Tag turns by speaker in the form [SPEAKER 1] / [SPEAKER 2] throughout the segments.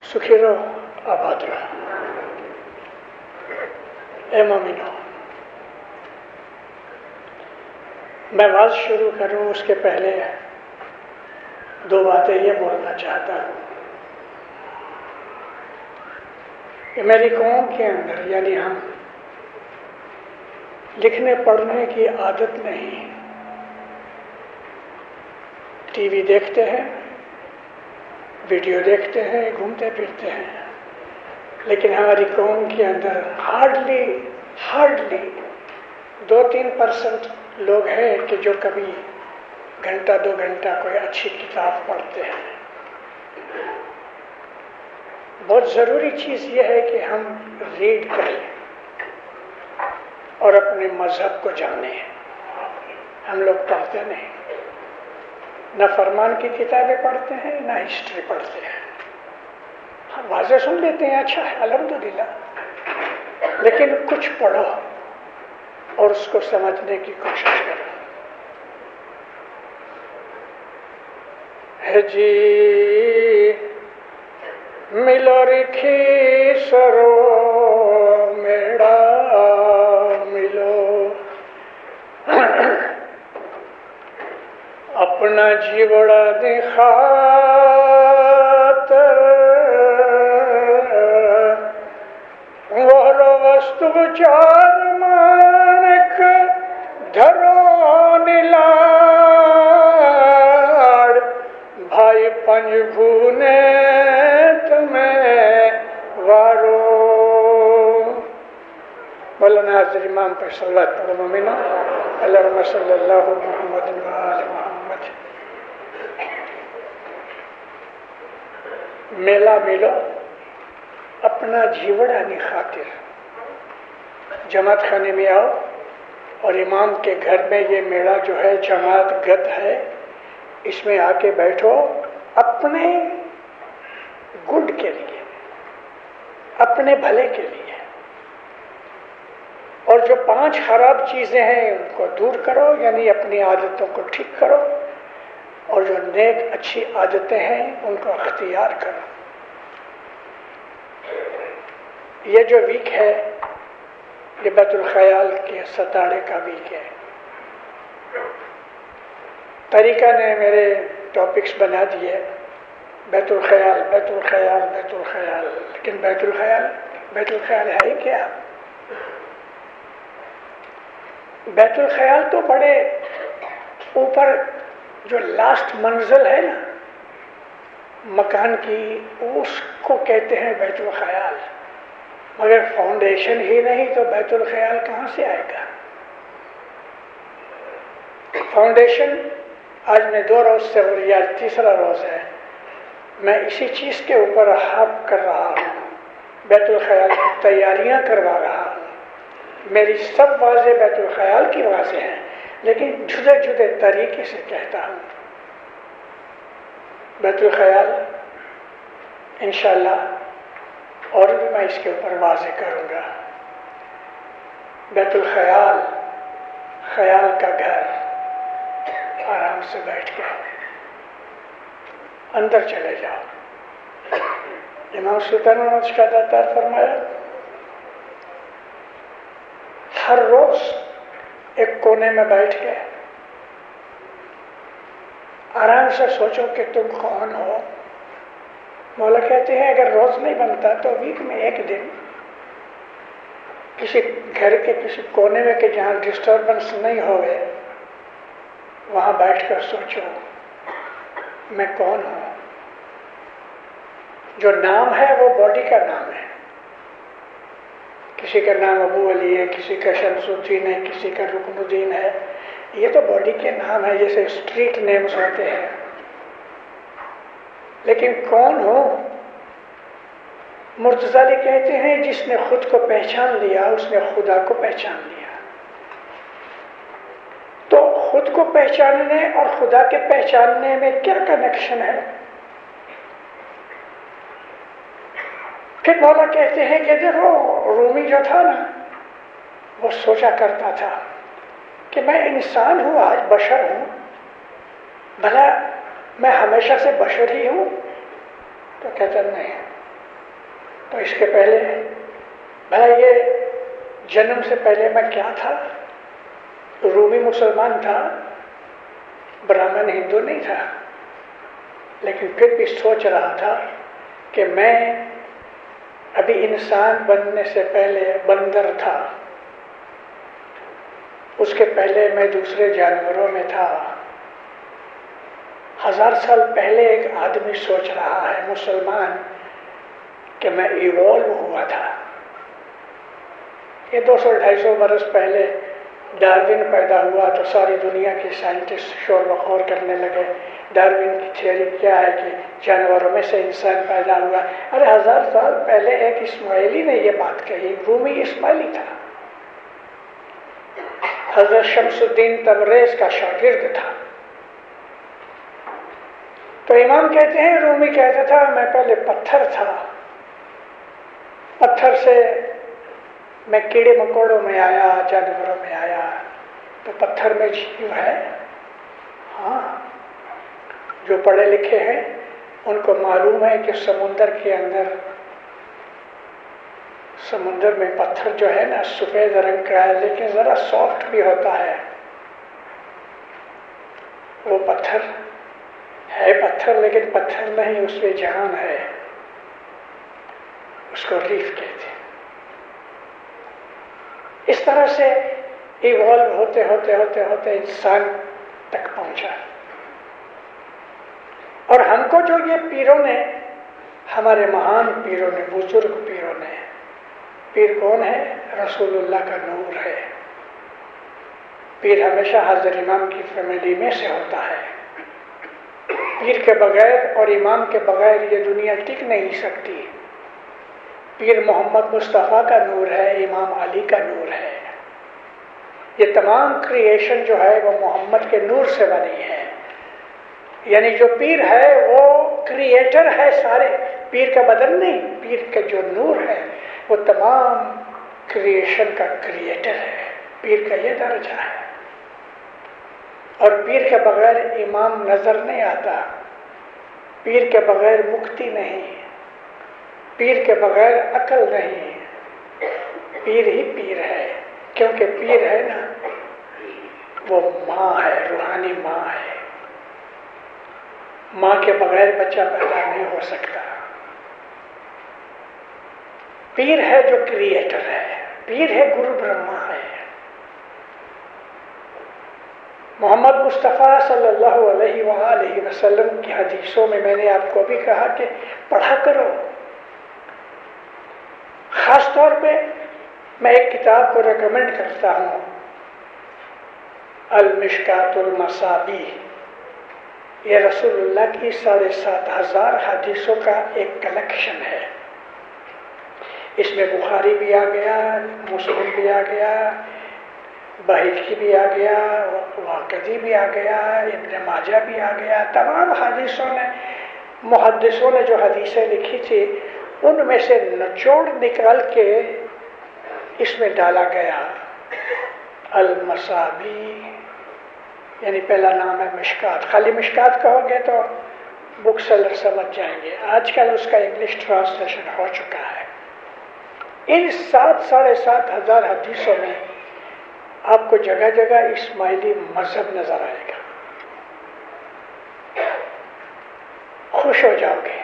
[SPEAKER 1] سکھی رہو، آباد رہو۔ اے مومنو، میں بات شروع کروں اس کے پہلے دو باتیں یہ بولنا چاہتا ہوں کہ میری قوم کے اندر یعنی ہم لکھنے پڑھنے کی عادت نہیں، ٹی وی دیکھتے ہیں، ویڈیو دیکھتے ہیں، گھومتے پھرتے ہیں، لیکن ہماری قوم کے اندر ہارڈلی 2-3% لوگ ہیں کہ جو کبھی گھنٹہ 2 گھنٹہ کوئی اچھی کتاب پڑھتے ہیں۔ بہت ضروری چیز یہ ہے کہ ہم ریڈ کریں اور اپنے مذہب کو جانیں۔ ہم لوگ پڑھتے نہیں، نہ فرمان کی کتابیں پڑھتے ہیں، نہ ہسٹری پڑھتے ہیں۔ ہم واضح سن لیتے ہیں، اچھا ہے، الحمدللہ، لیکن کچھ پڑھو اور اس کو سمجھنے کی کوشش کرو۔ ہے جی ملو رکھی سرو میڑا ملو، اپنا جیوڑا دکھاتر وہرو وستو چار مانک دھرو نیلاڑ بھائی پنج بھونے تمہیں وارو۔ مولانا حضرت امام پر صلوات پڑھو مومنو، اللہم صلی اللہ محمد وآل محمد۔ میلہ ملو اپنا جیوڑا نہیں خاطر، جماعت خانے میں آؤ اور امام کے گھر میں یہ میلہ جو ہے جماعت گت ہے، اس میں آ کے بیٹھو اپنے گڈ کے لیے، اپنے بھلے کے لیے، اور جو 5 خراب چیزیں ہیں ان کو دور کرو، یعنی اپنی عادتوں کو ٹھیک کرو، اور جو نیک اچھی عادتیں ہیں ان کو اختیار کرو۔ یہ جو ویک ہے یہ بیت الخیال کے ستاڑے کا ویک ہے۔ طریقہ نے میرے ٹاپکس بنا دیے، بیت الخیال بیت الخیال بیت الخیال، لیکن بیت الخیال ہے ہی کیا؟ بیت الخیال تو بڑے اوپر جو لاسٹ منزل ہے نا مکان کی، اس کو کہتے ہیں بیت الخیال، مگر فاؤنڈیشن ہی نہیں تو بیت الخیال کہاں سے آئے گا؟ فاؤنڈیشن آج میں 2 روز سے ہو رہی ہے، 3را روز ہے، میں اسی چیز کے اوپر حرف کر رہا ہوں، بیت الخیال کی تیاریاں کروا رہا ہوں۔ میری سب واضح بیت الخیال کی واضح ہیں، لیکن جدے طریقے سے کہتا ہوں۔ بیت الخیال انشاءاللہ اور بھی میں اس کے اوپر واضح کروں گا۔ بیت الخیال، خیال کا گھر، آرام سے بیٹھ کے اندر چلے جاؤ۔ امام سلطان محمد شاہ داتار فرمایا ہر روز ایک کونے میں بیٹھ کے آرام سے سوچو کہ تم کون ہو۔ مولا کہتے ہیں اگر روز نہیں بنتا تو ویک میں ایک دن کسی گھر کے کسی کونے میں کہ جہاں ڈسٹربنس نہیں ہوئے وہاں بیٹھ کر سوچو میں کون ہوں۔ جو نام ہے وہ باڈی کا نام ہے، کسی کا نام ابو علی ہے، کسی کا شمس الدین ہے، کسی کا رکن الدین ہے، یہ تو باڈی کے نام ہے، جیسے اسٹریٹ نیمز ہوتے ہیں، لیکن کون ہو؟ مرتضی علی کہتے ہیں جس نے خود کو پہچان لیا اس نے خدا کو پہچان لیا۔ تو خود کو پہچاننے اور خدا کے پہچاننے میں کیا کنیکشن ہے؟ پھر مولا کہتے ہیں کہ دیکھو رومی جو تھا نا وہ سوچا کرتا تھا کہ میں انسان ہوں، آج بشر ہوں، بھلا میں ہمیشہ سے بشر ہی ہوں؟ تو کہتا نہیں، تو اس کے پہلے بھلا یہ جنم سے پہلے میں کیا تھا؟ رومی مسلمان تھا، برہمن ہندو نہیں تھا، لیکن پھر بھی سوچ رہا تھا کہ میں ابھی انسان بننے سے پہلے بندر تھا، اس کے پہلے میں دوسرے جانوروں میں تھا۔ 1000 سال پہلے ایک آدمی سوچ رہا ہے مسلمان کہ میں ایوالو ہوا تھا۔ یہ 200-250 برس پہلے ڈارون پیدا ہوا تو ساری دنیا کے سائنٹسٹ شور بخور کرنے لگے، ڈارون کی تھیوری کیا ہے کہ جانوروں میں سے انسان پیدا ہوا۔ ارے 1000 سال پہلے ایک اسماعیلی نے یہ بات کہی، رومی اسماعیلی تھا، حضرت شمس الدین تبریز کا شاگرد تھا۔ تو امام کہتے ہیں رومی کہتا تھا میں پہلے پتھر تھا، پتھر سے میں کیڑے مکوڑوں میں آیا، جانوروں میں آیا، تو پتھر میں جیو ہے۔ ہاں، جو پڑھے لکھے ہیں ان کو معلوم ہے کہ سمندر کے اندر، سمندر میں پتھر جو ہے نا سفید رنگ کا ہے لیکن ذرا سافٹ بھی ہوتا ہے۔ وہ پتھر ہے پتھر لیکن پتھر نہیں، اس میں جان ہے، اس کو ریف کہتے ہیں۔ اس طرح سے ایوالو ہوتے ہوتے ہوتے ہوتے انسان تک پہنچا۔ اور ہم کو جو یہ پیروں نے، ہمارے مہان پیروں نے، بزرگ پیروں نے، پیر کون ہے؟ رسول اللہ کا نور ہے۔ پیر ہمیشہ حضرت امام کی فیملی میں سے ہوتا ہے۔ پیر کے بغیر اور امام کے بغیر یہ دنیا ٹک نہیں سکتی۔ پیر محمد مصطفیٰ کا نور ہے، امام علی کا نور ہے۔ یہ تمام کریشن جو ہے وہ محمد کے نور سے بنی ہے، یعنی جو پیر ہے وہ کریٹر ہے سارے، پیر کا بدن نہیں، پیر کا جو نور ہے وہ تمام کریشن کا کریٹر ہے۔ پیر کا یہ درجہ ہے۔ اور پیر کے بغیر امام نظر نہیں آتا، پیر کے بغیر مکتی نہیں، پیر کے بغیر عقل نہیں، پیر ہی پیر ہے، کیونکہ پیر ہے نا وہ ماں ہے، روحانی ماں ہے۔ ماں کے بغیر بچہ پیدا نہیں ہو سکتا۔ پیر ہے جو کریٹر ہے، پیر ہے گرو برہما ہے۔ محمد مصطفیٰ صلی اللہ علیہ وآلہ وسلم کی حدیثوں میں نے آپ کو بھی کہا کہ پڑھا کرو۔ خاص طور پہ میں ایک کتاب کو ریکمینڈ کرتا ہوں، المشکات المصابیح۔ یہ رسول اللہ کی 7500 حدیثوں کا ایک کلیکشن ہے۔ اس میں بخاری بھی آ گیا، مسلم بھی آ گیا، بہقی بھی آ گیا، واقعی بھی آ گیا، ابن ماجہ بھی آ گیا۔ تمام حدیثوں نے، محدثوں نے جو حدیثیں لکھی تھی ان میں سے نچوڑ نکال کے اس میں ڈالا گیا۔ المصابیح یعنی پہلا نام ہے مشکات۔ خالی مشکات کہو گے تو بک سیلر سمجھ جائیں گے، آج کل اس کا انگلش ٹرانسلیشن ہو چکا ہے۔ ان 7,500 حدیثوں میں آپ کو جگہ جگہ اسماعیلی مذہب نظر آئے گا، خوش ہو جاؤ گے۔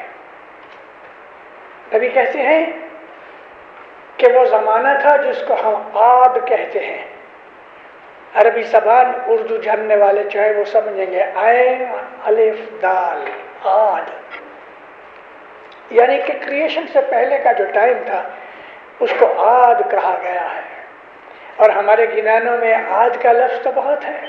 [SPEAKER 1] نبی کہتے ہیں کہ وہ زمانہ تھا جس کو ہم عاد کہتے ہیں، عربی زبان اردو جاننے والے جو ہے وہ سمجھیں گے، عین الف دال، عاد، یعنی کہ کریشن سے پہلے کا جو ٹائم تھا اس کو عاد کہا گیا ہے۔ اور ہمارے گنانوں میں عاد کا لفظ تو بہت ہے،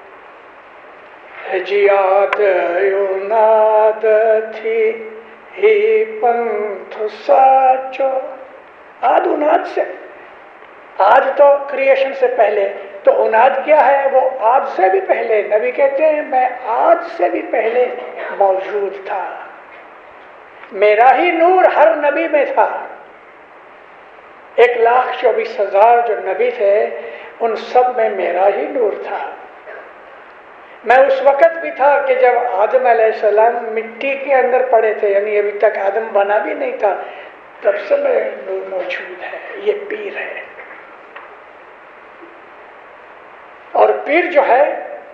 [SPEAKER 1] جی عاد یوناد تھی ہی پنتھ ساچو۔ عاد اناد سے، عاد تو کریشن سے پہلے، تو اناد کیا ہے؟ وہ عاد سے بھی پہلے۔ نبی کہتے ہیں میں عاد سے بھی پہلے موجود تھا، میرا ہی نور ہر نبی میں تھا۔ 1,24,000 جو نبی تھے ان سب میں میرا ہی نور تھا۔ میں اس وقت بھی تھا کہ جب آدم علیہ السلام مٹی کے اندر پڑے تھے، یعنی ابھی تک آدم بنا بھی نہیں تھا، تب سے میں نور موجود ہے. یہ پیر ہے. اور پیر جو ہے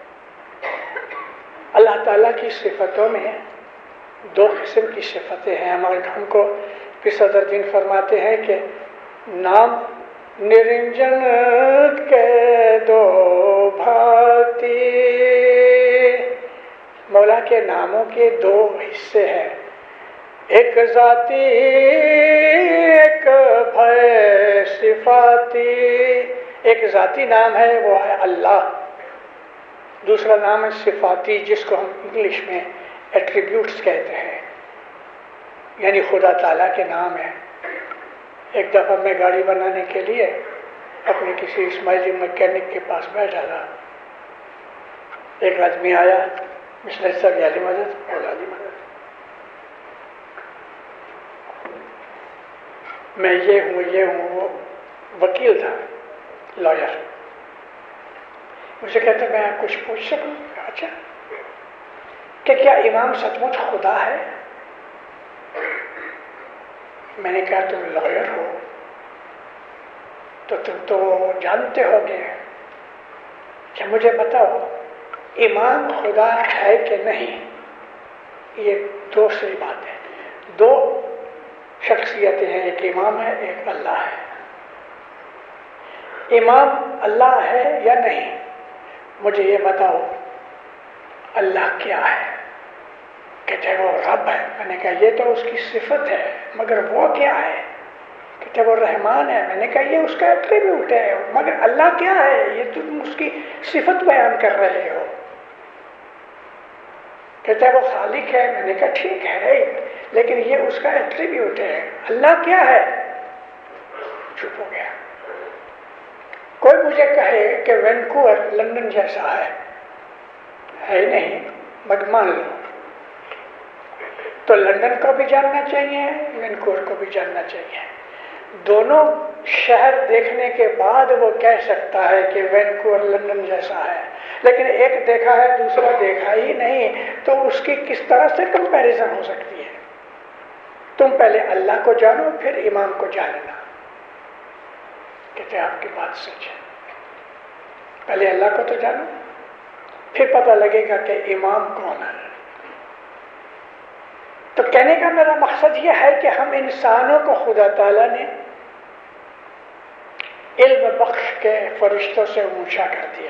[SPEAKER 1] اللہ تعالیٰ کی صفتوں میں 2 قسم کی صفتیں ہیں. ہم کو پھر صدر دین فرماتے ہیں کہ نام نرنجن کے 2 بھاتی. مولا کے ناموں کے 2 حصے ہیں، ایک ذاتی ایک بھے صفاتی. ایک ذاتی نام ہے وہ ہے اللہ، دوسرا نام ہے صفاتی جس کو ہم انگلش میں ایٹریبیوٹس کہتے ہیں، یعنی خدا تعالیٰ کے نام ہے. ایک دفعہ میں گاڑی بنانے کے لیے اپنے کسی اسماعیلی میکینک کے پاس بیٹھا تھا. ایک آدمی آیا، مسٹر صاحب علی مدد اور علی مدد. میں یہ ہوں. وہ وکیل تھا، لائر. مجھے کہتے میں کچھ پوچھ سکوں؟ اچھا، کہ کیا امام سچ مچ خدا ہے؟ میں نے کہا تم لائر ہو تو تم تو جانتے ہو گے. کہ مجھے بتاؤ امام خدا ہے کہ نہیں؟ یہ دوسری بات ہے. 2 شخصیتیں ہیں، ایک امام ہے ایک اللہ ہے. امام اللہ ہے یا نہیں؟ مجھے یہ بتاؤ اللہ کیا ہے؟ کہتے وہ رب ہے. میں نے کہا یہ تو اس کی صفت ہے، مگر وہ کیا ہے؟ کہتے وہ رحمان ہے. میں نے کہا یہ اس کا ایٹریبیوٹ ہے، مگر اللہ کیا ہے؟ یہ تم اس کی صفت بیان کر رہے ہو. کہتے وہ خالق ہے. میں نے کہا ٹھیک ہے، لیکن یہ اس کا ایٹریبیوٹ ہے. اللہ کیا ہے؟ چپ ہو گیا. کوئی مجھے کہے کہ وینکوور لندن جیسا ہے ہی نہیں، مگر مان لو تو لندن کو بھی جاننا چاہیے، وینکوور کو بھی جاننا چاہیے. دونوں شہر دیکھنے کے بعد وہ کہہ سکتا ہے کہ وینکوور لندن جیسا ہے، لیکن ایک دیکھا ہے دوسرا دیکھا ہی نہیں، تو اس کی کس طرح سے کمپیریزن ہو سکتی ہے؟ تم پہلے اللہ کو جانو پھر امام کو جاننا. کہتے آپ کی بات سچ ہے، پہلے اللہ کو تو جانو پھر پتہ لگے گا کہ امام کون ہے. تو کہنے کا میرا مقصد یہ ہے کہ ہم انسانوں کو خدا تعالیٰ نے علم بخش کے فرشتوں سے اونچا کر دیا.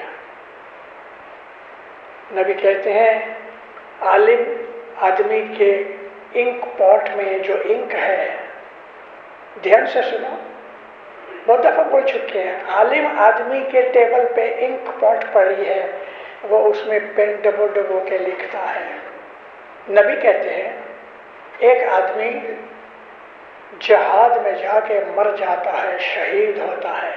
[SPEAKER 1] نبی کہتے ہیں عالم آدمی کے انک پاٹ میں جو انک ہے، دھیان سے سنو، بہت دفعہ بول چکے ہیں، عالم آدمی کے ٹیبل پہ انک پاٹ پڑی ہے، وہ اس میں پین ڈبو ڈبو کے لکھتا ہے. نبی کہتے ہیں ایک آدمی جہاد میں جا کے مر جاتا ہے، شہید ہوتا ہے،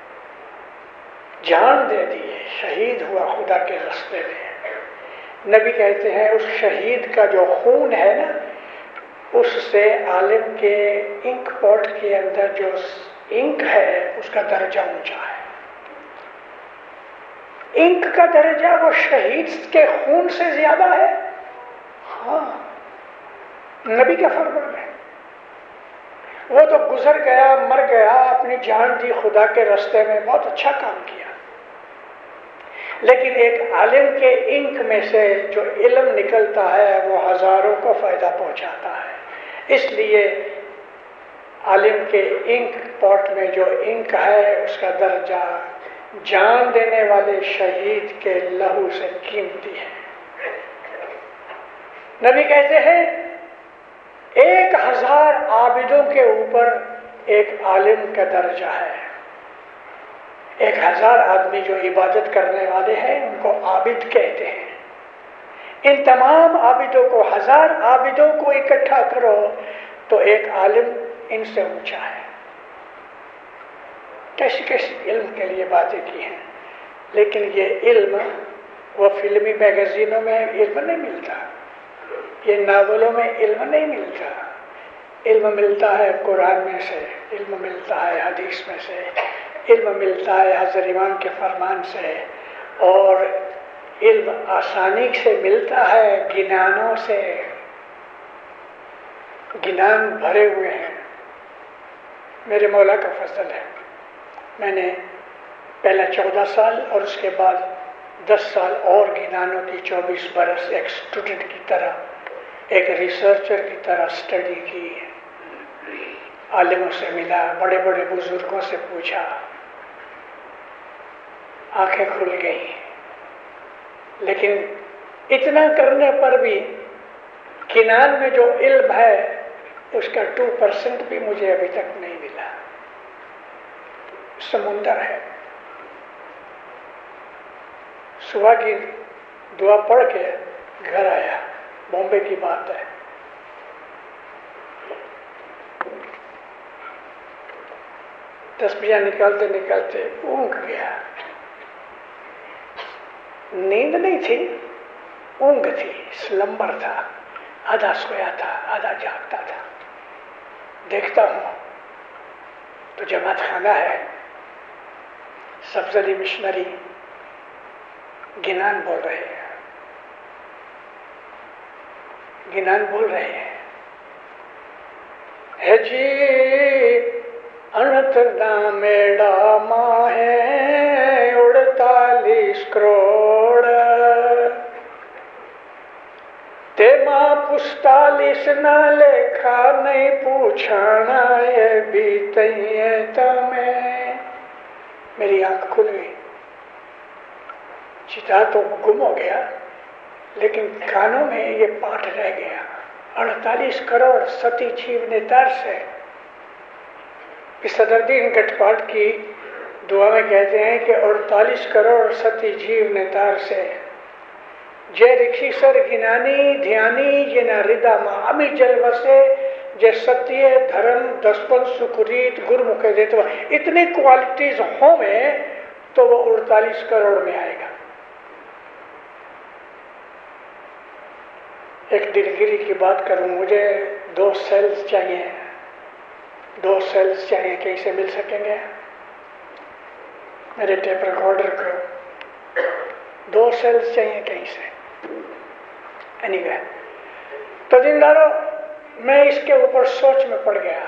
[SPEAKER 1] جان دے دی، شہید ہوا خدا کے راستے میں. نبی کہتے ہیں اس شہید کا جو خون ہے نا، اس سے عالم کے انک پاٹ کے اندر جو انک ہے اس کا درجہ اونچا ہے. انک کا درجہ وہ شہید کے خون سے زیادہ ہے. ہاں، نبی کا فرمان ہے. وہ تو گزر گیا، مر گیا، اپنی جان دی خدا کے راستے میں، بہت اچھا کام کیا، لیکن ایک عالم کے انک میں سے جو علم نکلتا ہے وہ ہزاروں کو فائدہ پہنچاتا ہے. اس لیے عالم کے انک پاٹ میں جو انک ہے اس کا درجہ جان دینے والے شہید کے لہو سے قیمتی ہے. نبی کہتے ہیں 1000 عابدوں کے اوپر ایک عالم کا درجہ ہے. 1000 آدمی جو عبادت کرنے والے ہیں ان کو عابد کہتے ہیں. ان تمام عابدوں کو، 1000 عابدوں کو اکٹھا کرو تو ایک عالم ان سے اونچا ہے. کیسی کیسی علم کے لیے باتیں کی ہیں، لیکن یہ علم وہ فلمی میگزینوں میں علم نہیں ملتا، یہ ناولوں میں علم نہیں ملتا. علم ملتا ہے قرآن میں سے، علم ملتا ہے حدیث میں سے، علم ملتا ہے حضرت امام کے فرمان سے، اور علم آسانی سے ملتا ہے گنانوں سے. گنان بھرے ہوئے ہیں، میرے مولا کا فضل ہے. میں نے پہلا 14 سال اور اس کے بعد 10 سال اور گنانوں کی 24 برس ایک اسٹوڈنٹ کی طرح، ایک ریسرچر کی طرح اسٹڈی کی. عالموں سے ملا، بڑے بڑے بزرگوں سے پوچھا، آنکھیں کھل گئی. لیکن اتنا کرنے پر بھی کنان میں جو علم ہے اس کا 2% بھی مجھے ابھی تک نہیں ملا. سمندر ہے. صبح کی دعا پڑھ کے گھر آیا، بامبے کی بات ہے. تسبیحاں نکالتے نکالتے اونگ گیا. نیند نہیں تھی، اونگ تھی، سلمبر تھا. آدھا سویا تھا، آدھا جاگتا تھا. دیکھتا ہوں تو جماعت خانہ ہے، سبز علی مشنری گنان بول رہے ہیں، گنان بول رہے ہیں. ہے جی انت میڑا ماں ہے 48 کروڑ، تے ماں 45 نہ لکھا نہیں پوچھانا یہ بھی تیے تمہیں. میری آنکھ کھل گئی. چتا تو گم ہو گیا لیکن کانوں میں یہ پاٹ رہ گیا. 48 کروڑ ستی جیو نیتار سے. صدردین گٹپاٹ کی دعا میں کہتے ہیں کہ 48 کروڑ ستی جیو نیتار سے جے رکھی سر گنانی دھیانی جنا ردا مہامی جل وسے جے ستیہ دھرم دسپن سکریت گرمکھ دیتوا. اتنی کوالٹیز ہوں میں تو وہ 48 کروڑ میں آئے گا. ایک دلگیری کی بات کروں، مجھے 2 سیلز چاہیے. 2 سیلز چاہیے، کہیں سے مل سکیں گے؟ میرے ٹیپ ریکارڈر کو 2 سیلز چاہیے کہیں سے. anyway تو دینداروں، میں اس کے اوپر سوچ میں پڑ گیا.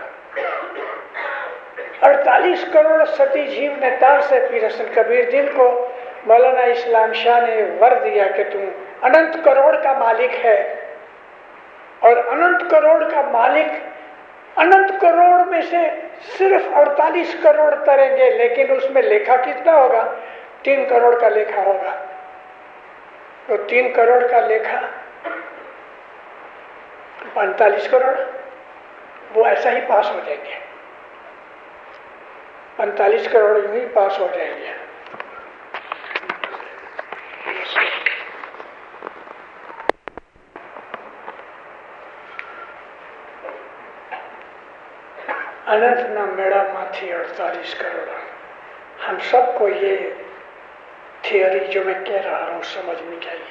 [SPEAKER 1] 48 کروڑ ستی جیو نیتار سے پیر حسن کبیر دل کو مولانا اسلام شاہ نے ور دیا کہ تم اننت کروڑ کا مالک ہے، اور اننت کروڑ کا مالک اننت کروڑ میں سے صرف 48 کروڑ تریں گے، لیکن اس میں لیکھا کتنا ہوگا؟ 3 کروڑ کا لیکھا ہوگا. تو 3 کروڑ کا لیکھا 45 کروڑ وہ ایسا ہی پاس ہو جائیں گے. 45 کروڑ یوں ہی پاس ہو جائیں گے. اننت نہ میڑا ماتھی 48 کروڑ. ہم سب کو یہ تھیوری جو میں کہہ رہا ہوں سمجھنی چاہیے.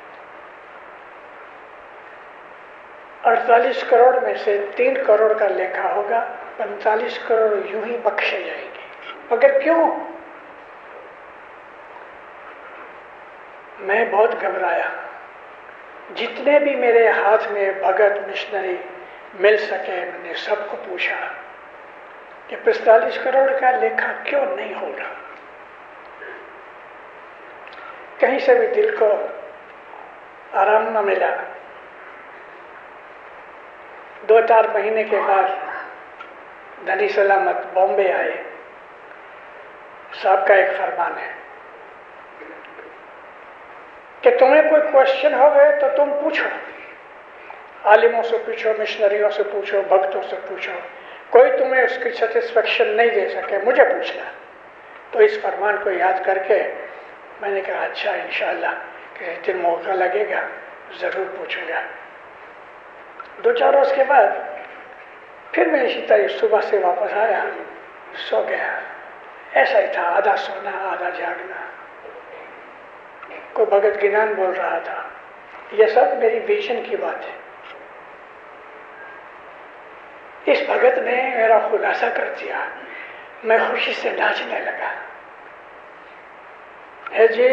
[SPEAKER 1] 48 کروڑ میں سے 3 کروڑ کا لیکھا ہوگا، 45 کروڑ یوں ہی بخشے جائیں گے. مگر کیوں؟ میں بہت گھبرایا. جتنے بھی میرے ہاتھ میں بھگت مشنری مل سکے میں نے سب کو پوچھا کہ 45 کروڑ کا لیکھا کیوں نہیں ہو رہا. کہیں سے بھی دل کو آرام نہ ملا. 2-4 مہینے کے بعد دھنی سلامت بامبے آئے. صاحب کا ایک فرمان ہے کہ تمہیں کوئی کوشچن ہو گئے تو تم پوچھو، عالموں سے پوچھو، مشنریوں سے پوچھو، بھکتوں سے پوچھو. کوئی تمہیں اس کی سیٹسفیکشن نہیں دے سکے، مجھے پوچھنا. تو اس فرمان کو یاد کر کے میں نے کہا اچھا انشاءاللہ کسی دن موقع لگے گا ضرور پوچھوں گا. 2-4 روز کے بعد پھر میں اسی طرح صبح سے واپس آیا، سو گیا. ایسا ہی تھا، آدھا سونا آدھا جاگنا. کوئی بھگت گنان بول رہا تھا. یہ سب میری ویژن کی بات ہے. اس بھگت نے میرا خلاصہ کر دیا. میں خوشی سے ناچنے لگا. ہے جی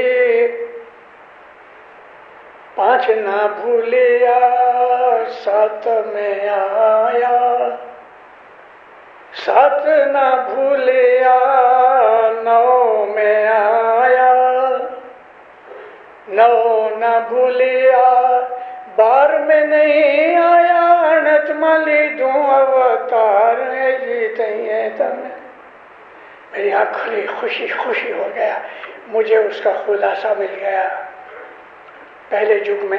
[SPEAKER 1] 5 نہ بھولیا 7 میں آیا، سات نہ بھولیا نو میں آیا، نو نہ بھولیا بار میں نہیں آیا، انت ملی دوں اوتار جیتے ہیں تم۔ میری آنکھ کھلی، خوشی خوشی ہو گیا، مجھے اس کا خلاصہ مل گیا۔ پہلے یگ میں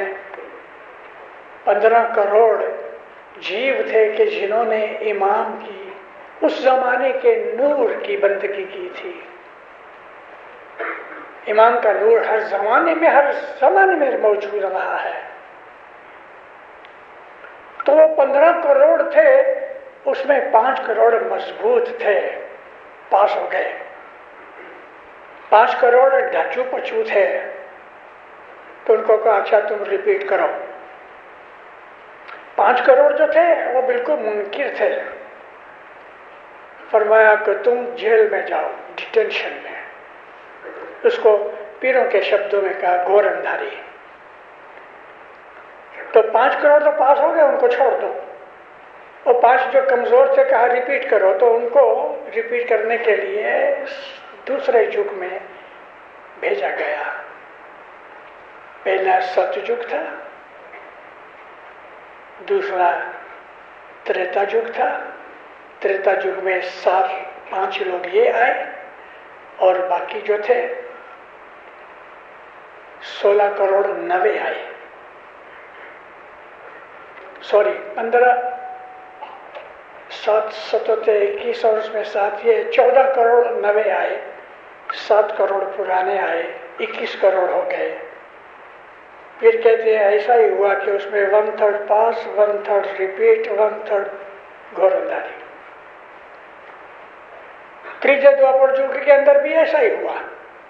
[SPEAKER 1] 15 کروڑ جیو تھے کہ جنہوں نے امام کی اس زمانے کے نور کی بندگی کی تھی۔ امام کا نور ہر زمانے میں موجود رہا ہے۔ تو وہ 15 کروڑ تھے، اس میں 5 کروڑ مضبوط تھے، پاس ہو گئے۔ 5 کروڑ ڈھچو پچو تھے، تو ان کو کہا اچھا تم ریپیٹ کرو۔ 5 کروڑ جو تھے وہ بالکل منکر تھے، فرمایا کہ تم جیل میں جاؤ، ڈیٹینشن میں۔ اس کو پیروں کے شبدوں میں کہا گور اندھاری۔ تو 5 کروڑ تو پاس ہو گئے، ان کو چھوڑ دو۔ اور 5 جو کمزور تھے کہا ریپیٹ کرو، تو ان کو ریپیٹ کرنے کے لیے دوسرے یگ میں بھیجا گیا۔ پہلا ست یگ تھا، دوسرا تریتا یگ تھا۔ تریتا یگ میں 5 لوگ یہ آئے، اور باقی جو تھے 16 کروڑ 90 آئے، 15 7 ستوتے 21 اور اس میں 7 یہ 14 کروڑ 90 آئے، 7 کروڑ پرانے آئے، 21 کروڑ ہو گئے۔ پھر کہتے ہیں ایسا ہی ہوا کہ اس میں 1/3 پاس، 1/3 ریپیٹ، 1/3 گور اندھاری۔ تریجے دوپر یگ کے اندر بھی ایسا ہی ہوا۔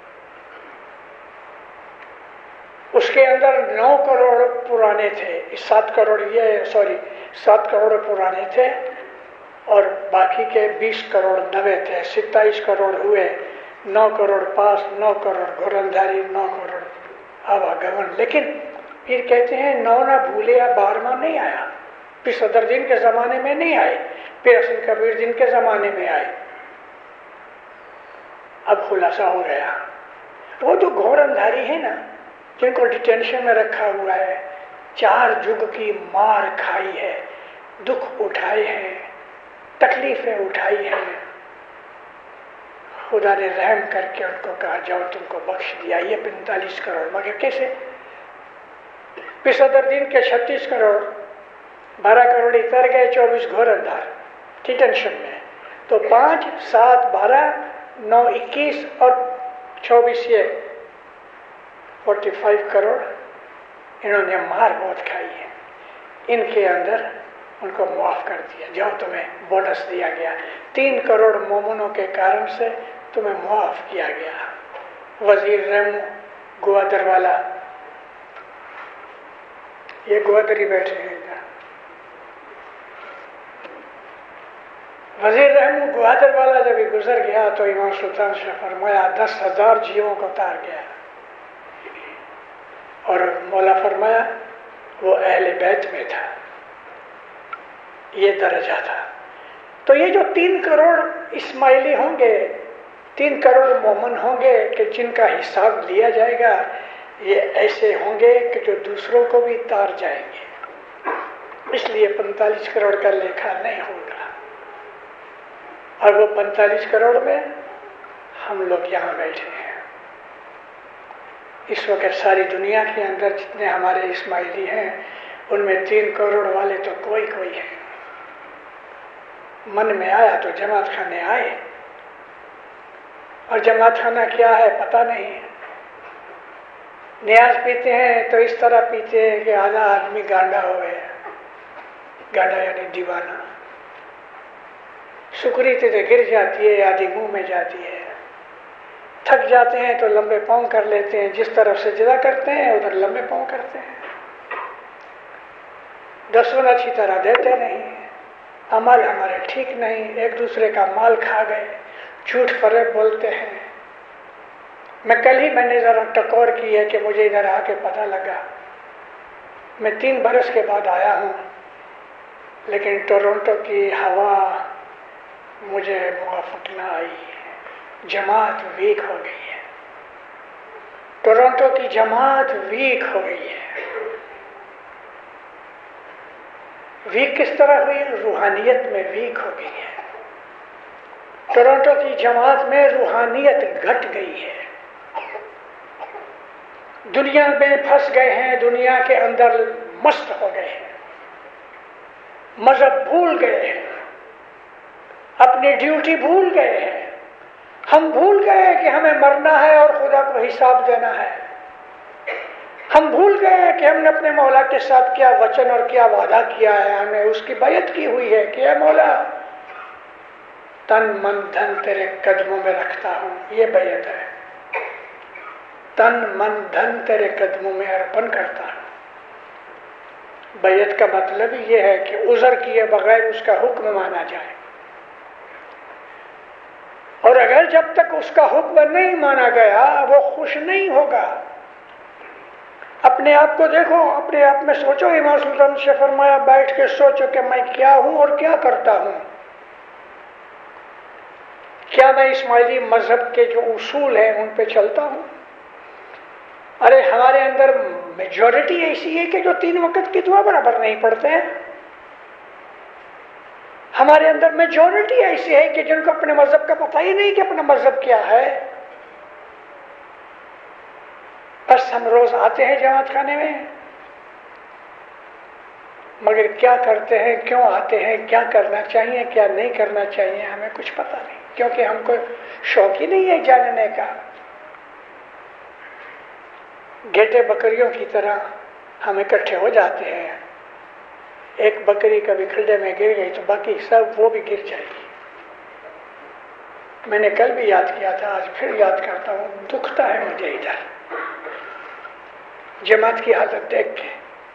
[SPEAKER 1] اس کے اندر 9 کروڑ پرانے تھے، 7 کروڑ پرانے تھے، اور باقی کے 20 کروڑ 90 تھے، 27 کروڑ ہوئے۔ 9 کروڑ پاس، 9 کروڑ گور اندھاری، 9 کروڑ آواگمن۔ لیکن پھر کہتے ہیں 9 نہ بھولے یا 12واں نہیں آیا، پھر صدر دین کے زمانے میں نہیں آئے، پھر حسن کبیر دین کے زمانے میں آئے۔ اب خلاصہ ہو گیا، وہ جو گھور اندھاری ہے نا، جن کو ڈیٹینشن میں رکھا ہوا ہے، 4 یگ کی مار کھائی ہے، دکھ اٹھائے ہیں، تکلیفیں اٹھائی ہیں، خدا نے رحم کر کے ان کو کہا جاؤ تم کو بخش دیا۔ یہ 45 کروڑ، مگر کیسے؟ پھر صدر دین کے 36 کروڑ، 12 کروڑ اتر گئے، 24 گھور اندھار ڈیٹینشن میں۔ تو 5 7 12 9 21 اور 24 یہ 45 کروڑ انہوں نے مار بہت کھائی ہے۔ ان کے اندر ان کو معاف کر دیا، جاؤ تمہیں بونس دیا گیا، 3 کروڑ مومنوں کے کارن سے تمہیں معاف کیا گیا۔ وزیر ریمو گوادر والا، یہ گوادری بیٹھے ہیں ادھر، وزیر رحم گوادر والا جب یہ گزر گیا تو امام سلطان سے فرمایا 10,000 جیووں کو اتار گیا، اور مولا فرمایا وہ اہل بیت میں تھا، یہ درجہ تھا۔ تو یہ جو 3 کروڑ اسماعیلی ہوں گے، 3 کروڑ مومن ہوں گے کہ جن کا حساب لیا جائے گا، یہ ایسے ہوں گے کہ جو دوسروں کو بھی تار جائیں گے، اس لیے 45 کروڑ کا لیکھا نہیں ہوگا۔ اور وہ 45 کروڑ میں ہم لوگ یہاں بیٹھے ہیں۔ اس وقت ساری دنیا کے اندر جتنے ہمارے اسماعیلی ہیں، ان میں 3 کروڑ والے تو کوئی ہیں۔ من میں آیا تو جماعت خانے آئے، اور جماعت خانہ کیا ہے پتہ نہیں۔ نیاز پیتے ہیں تو اس طرح پیتے ہیں کہ آدھا آدمی گانڈا ہو گیا، گانڈا یعنی دیوانہ۔ سکری تے گر جاتی ہے، آدھی منہ میں جاتی ہے۔ تھک جاتے ہیں تو لمبے پاؤں کر لیتے ہیں، جس طرف سجدہ کرتے ہیں ادھر لمبے پاؤں کرتے ہیں۔ دسوں اچھی طرح دیتے نہیں، عمل ہمارے ٹھیک نہیں، ایک دوسرے کا مال کھا گئے، جھوٹ فریب بولتے ہیں۔ میں نے ذرا ٹکور کی ہے کہ مجھے ادھر آ کے پتہ لگا، میں 3 برس کے بعد آیا ہوں، لیکن ٹورنٹو کی ہوا مجھے موافق نہ آئی، جماعت ویک ہو گئی ہے، ٹورنٹو کی جماعت ویک ہو گئی ہے۔ ویک کس طرح ہوئی؟ روحانیت میں ویک ہو گئی ہے۔ ٹورنٹو کی جماعت میں روحانیت گھٹ گئی ہے، دنیا میں پھنس گئے ہیں، دنیا کے اندر مست ہو گئے ہیں، مذہب بھول گئے ہیں، اپنی ڈیوٹی بھول گئے ہیں۔ ہم بھول گئے کہ ہمیں مرنا ہے اور خدا کو حساب دینا ہے۔ ہم بھول گئے کہ ہم نے اپنے مولا کے ساتھ کیا وچن اور کیا وعدہ کیا ہے، ہم نے اس کی بیعت کی ہوئی ہے کہ اے مولا تن من دھن تیرے قدموں میں رکھتا ہوں، یہ بیعت ہے، تن من دھن تیرے قدموں میں ارپن کرتا ہوں۔ بیعت کا مطلب یہ ہے کہ عذر کیے بغیر اس کا حکم مانا جائے، اور اگر جب تک اس کا حکم نہیں مانا گیا وہ خوش نہیں ہوگا۔ اپنے آپ کو دیکھو، اپنے آپ میں سوچو، امام سلطان سے فرمایا بیٹھ کے سوچو کہ میں کیا ہوں اور کیا کرتا ہوں۔ کیا میں اسماعیلی مذہب کے جو اصول ہیں ان پہ چلتا ہوں؟ ارے ہمارے اندر میجورٹی ایسی ہے کہ جو 3 وقت کی دعا برابر نہیں پڑھتے ہیں۔ ہمارے اندر میجورٹی ایسی ہے کہ جن کو اپنے مذہب کا پتہ ہی نہیں کہ اپنا مذہب کیا ہے۔ بس ہم روز آتے ہیں جماعت خانے میں، مگر کیا کرتے ہیں، کیوں آتے ہیں، کیا کرنا چاہیے، کیا نہیں کرنا چاہیے، ہمیں کچھ پتہ نہیں، کیونکہ ہم کو شوق ہی نہیں ہے جاننے کا۔ گھیٹے بکریوں کی طرح ہم اکٹھے ہو جاتے ہیں، ایک بکری کبھی کھڈے میں گر گئی تو باقی سب وہ بھی گر جائے گی۔ میں نے کل بھی یاد کیا تھا، آج پھر یاد کرتا ہوں، دکھتا ہے مجھے ادھر جماعت کی حالت دیکھ کے،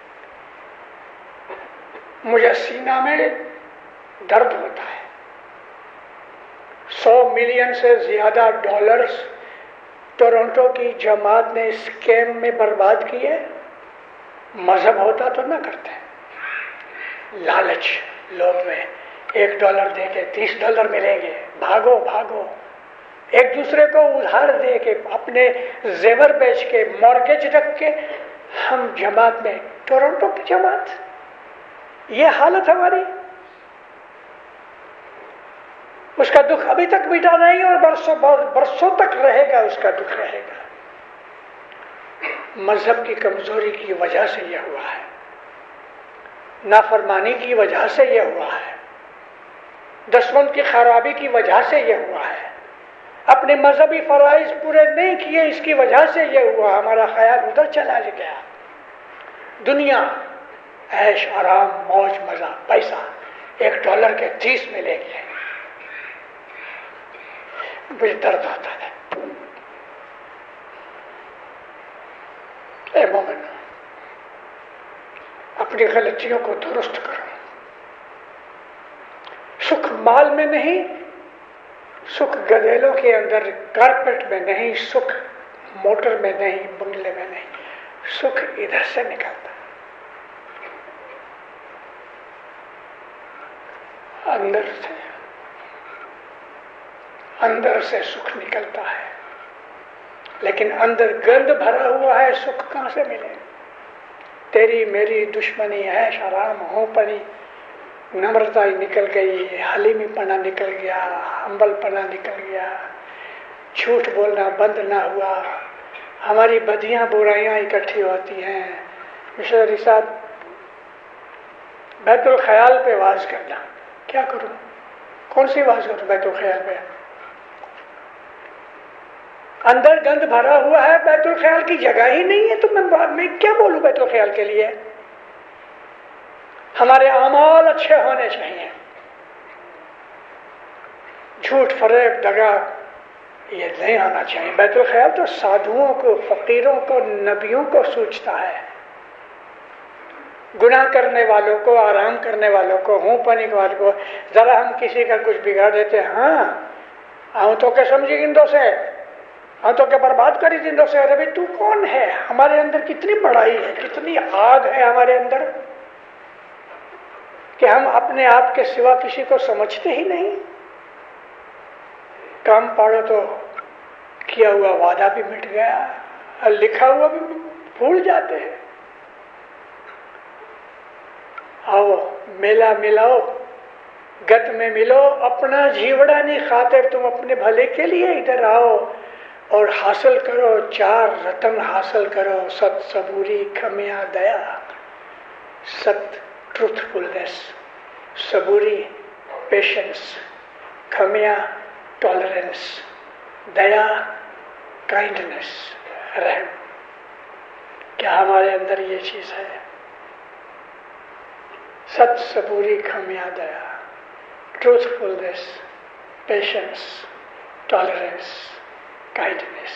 [SPEAKER 1] مجھے سینہ میں درد ہوتا ہے۔ 100 ملین سے زیادہ ڈالرز ٹورنٹو کی جماعت نے اسکیم میں برباد کیے۔ مذہب ہوتا تو نہ کرتے، لالچ لوگ میں، $1 دے کے $30 ملیں گے، بھاگو بھاگو، ایک دوسرے کو ادھار دے کے، اپنے زیور بیچ کے، مارگیج رکھ کے ہم جماعت میں، ٹورنٹو کی جماعت، یہ حالت ہماری۔ اس کا دکھ ابھی تک مٹا نہیں اور برسوں تک رہے گا، اس کا دکھ رہے گا۔ مذہب کی کمزوری کی وجہ سے یہ ہوا ہے، نافرمانی کی وجہ سے یہ ہوا ہے، دشمن کی خرابی کی وجہ سے یہ ہوا ہے، اپنے مذہبی فرائض پورے نہیں کیے اس کی وجہ سے یہ ہوا۔ ہمارا خیال ادھر چلا گیا، دنیا، عیش آرام، موج مزہ، پیسہ، $1 کے 30 ملیں گے، مجھے درد ہوتا ہے۔ اے مومن، اپنی غلطیوں کو درست کرو۔ سکھ مال میں نہیں، سکھ گدیلوں کے اندر، کارپیٹ میں نہیں، سکھ موٹر میں نہیں، بنگلے میں نہیں، سکھ ادھر سے نکلتا ہے، اندر سے سکھ نکلتا ہے۔ لیکن اندر گند بھرا ہوا ہے، سکھ کہاں سے ملے؟ تیری میری دشمنی، عیش آرام، ہوں پری، نمرتا نکل گئی، حلیمی پنا نکل گیا، ہمبل پنا نکل گیا، جھوٹ بولنا بند نہ ہوا، ہماری بدیاں برائیاں اکٹھی ہوتی ہیں۔ مشنری صاحب بیت الخیال پہ واز کرنا، کیا کروں؟ کون سی واز کروں بیت الخیال پہ؟ اندر گند بھرا ہوا ہے، بیت الخیال کی جگہ ہی نہیں ہے، تو میں کیا بولوں بیت الخیال کے لیے؟ ہمارے اعمال اچھے ہونے چاہیے، جھوٹ فریب دغا یہ نہیں ہونا چاہیے۔ بیت الخیال تو سادھوؤں کو، فقیروں کو، نبیوں کو سوچتا ہے، گناہ کرنے والوں کو، آرام کرنے والوں کو، ہوں پانی والوں کو۔ ذرا ہم کسی کا کچھ بگاڑ دیتے، ہاں آؤں تو کہ سمجھی گندوں سے، ہاں تو کہ برباد کری زندوں سے۔ ارے بھائی تو کون ہے؟ ہمارے اندر کتنی بڑائی ہے، کتنی آگ ہے ہمارے اندر کہ ہم اپنے آپ کے سوا کسی کو سمجھتے ہی نہیں۔ काम पाड़ो तो किया हुआ वादा भी मिट गया और लिखा हुआ भी भूल जाते हैं। आओ मेला मिलाओ, गत में मिलो, अपना जीवड़ा नहीं खातिर तुम अपने भले के लिए इधर आओ और हासिल करो, 4 रत्न हासिल करो, सत, सबूरी, खमिया, दया। सत ट्रूथफुलनेस, सबूरी पेशेंस, खमिया टॉलरेंस, दया काइंडनेस, रहम। क्या हमारे अंदर ये चीज है? सत, सबूरी, खमिया, दया, ट्रूथफुलनेस, पेशेंस, टॉलरेंस, काइंडनेस।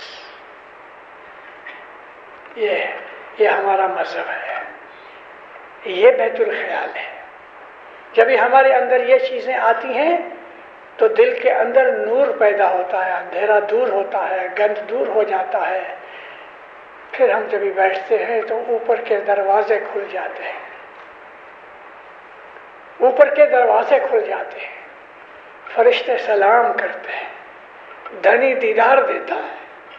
[SPEAKER 1] ये हमारा मजहब है, ये बैतुल ख्याल है। जब ये हमारे अंदर ये चीजें आती हैं तो दिल के अंदर नूर पैदा होता है, अंधेरा दूर होता है, गंध दूर हो जाता है। फिर हम जब बैठते हैं तो ऊपर के दरवाजे खुल जाते हैं, ऊपर के दरवाजे खुल जाते हैं, फरिश्ते सलाम करते हैं, धनी दीदार देता है।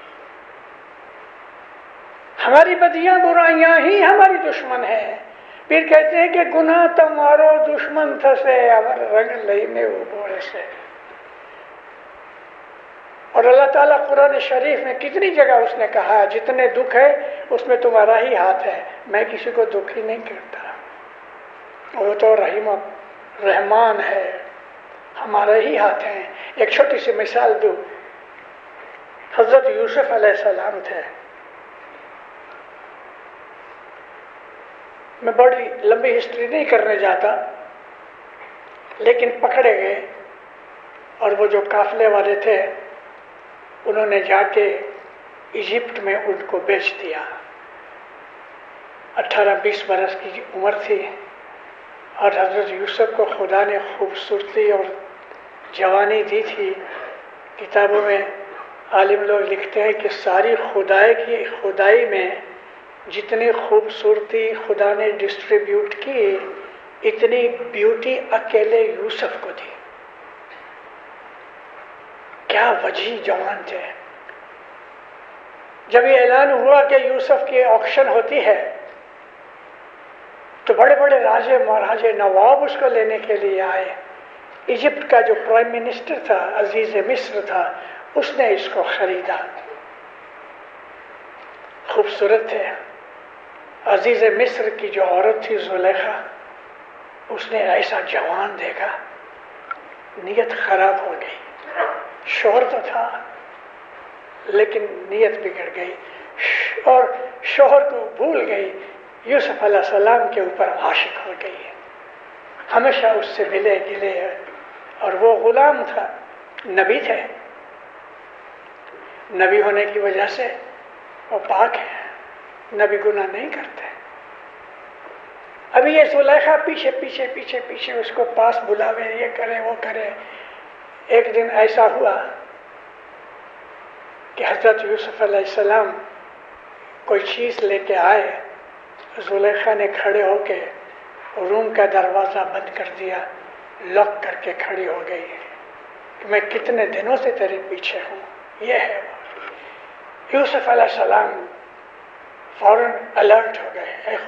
[SPEAKER 1] हमारी बदियां बुराइयां ही हमारी दुश्मन है। फिर कहते हैं कि गुनाह तुम्हारो दुश्मन थसे अवर रंग लईने उबोरे से। और अल्लाह ताला कुरान शरीफ में कितनी जगह उसने कहा है जितने दुख है उसमें तुम्हारा ही हाथ है, मैं किसी को दुखी नहीं करता। वो तो रहीम रहमान है, हमारे ही हाथ हैं। एक छोटी सी मिसाल दूं, हजरत यूसुफ अलैहिस्सलाम थे। मैं बड़ी लंबी हिस्ट्री नहीं करने जाता, लेकिन पकड़े गए और वो जो काफले वाले थे उन्होंने जाके इजिप्ट में उनको बेच दिया। 18-20 बरस की उम्र थी और हजरत यूसुफ को खुदा ने खूबसूरती और जवानी दी थी। किताबों में आलिम लोग लिखते हैं कि सारी खुदाई में जितनी खूबसूरती खुदा ने डिस्ट्रीब्यूट की, इतनी ब्यूटी अकेले यूसुफ को दी। क्या वजी जवान थे। जब ये ऐलान हुआ कि यूसुफ की ऑक्शन होती है तो बड़े बड़े राजे महाराजे नवाब उसको लेने के लिए आए। इजिप्ट का जो प्राइम मिनिस्टर था, अजीज मिस्र था, उसने इसको खरीदा। खूबसूरत थे। अजीज मिस्र की जो औरत थी जुलेखा, उसने ऐसा जवान देखा, नीयत खराब हो गई। शोहर तो था लेकिन नीयत बिगड़ गई और शोहर को भूल गई, यूसुफ अलैहिस्सलाम के ऊपर आशिक हो गई। हमेशा उससे मिले गिले, और वो गुलाम था, नबी थे। नबी होने की वजह से वो पाक है, नबी गुनाह नहीं करते। अभी ये जुलेखा पीछे पीछे पीछे पीछे उसको पास बुलावे, ये करे वो करे। एक दिन ऐसा हुआ कि हजरत यूसुफ अलैहिस्सलाम कोई चीज़ लेके आए। जुलेखा ने खड़े होके रूम का दरवाज़ा बंद कर दिया, लॉक करके खड़ी हो गई कि मैं कितने दिनों से तेरे पीछे हूँ। ये है वो। यूसुफ अलैहिस्सलाम फौरन अलर्ट हो गए, ऐ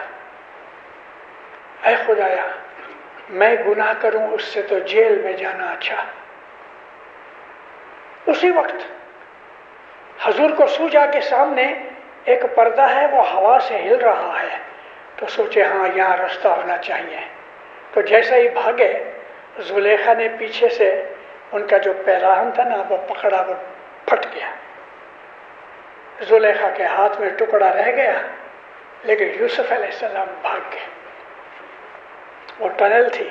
[SPEAKER 1] खुदाया, मैं गुनाह करूं उससे तो जेल में जाना अच्छा। उसी वक्त हजूर को सूझा के सामने एक पर्दा है, वो हवा से हिल रहा है, तो सोचे हाँ यहाँ रास्ता होना चाहिए। तो जैसे ही भागे, जुलेखा ने पीछे से उनका जो पैराहन था ना, वो पकड़ा, वो फट गया। जुलेखा के हाथ में टुकड़ा रह गया, लेकिन यूसुफ अलैहिस्सलाम भाग गए। वो टनल थी,